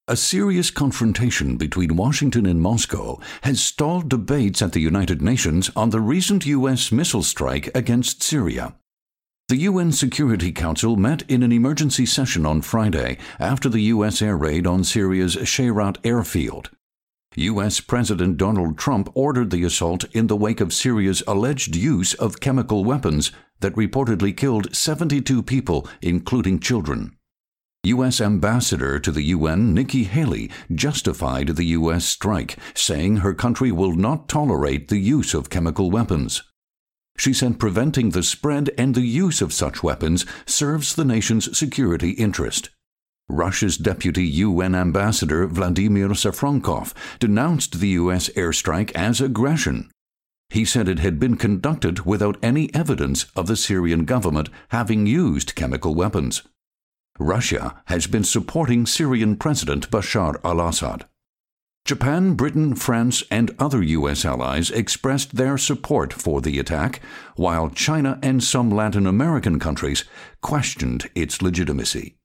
A serious confrontation between Washington and Moscow has stalled debates at the United Nations on the recent U.S. missile strike against Syria. The UN Security Council met in an emergency session on Friday after the U.S. air raid on Syria's Shayrat airfield. U.S. President Donald Trump ordered the assault in the wake of Syria's alleged use of chemical weapons that reportedly killed 72 people, including children. U.S. Ambassador to the UN Nikki Haley justified the U.S. strike, saying her country will not tolerate the use of chemical weapons. She said preventing the spread and the use of such weapons serves the nation's security interest. Russia's deputy UN ambassador Vladimir Safronkov denounced the U.S. airstrike as aggression. He said it had been conducted without any evidence of the Syrian government having used chemical weapons. Russia has been supporting Syrian President Bashar al-Assad. Japan, Britain, France, and other U.S. allies expressed their support for the attack, while China and some Latin American countries questioned its legitimacy.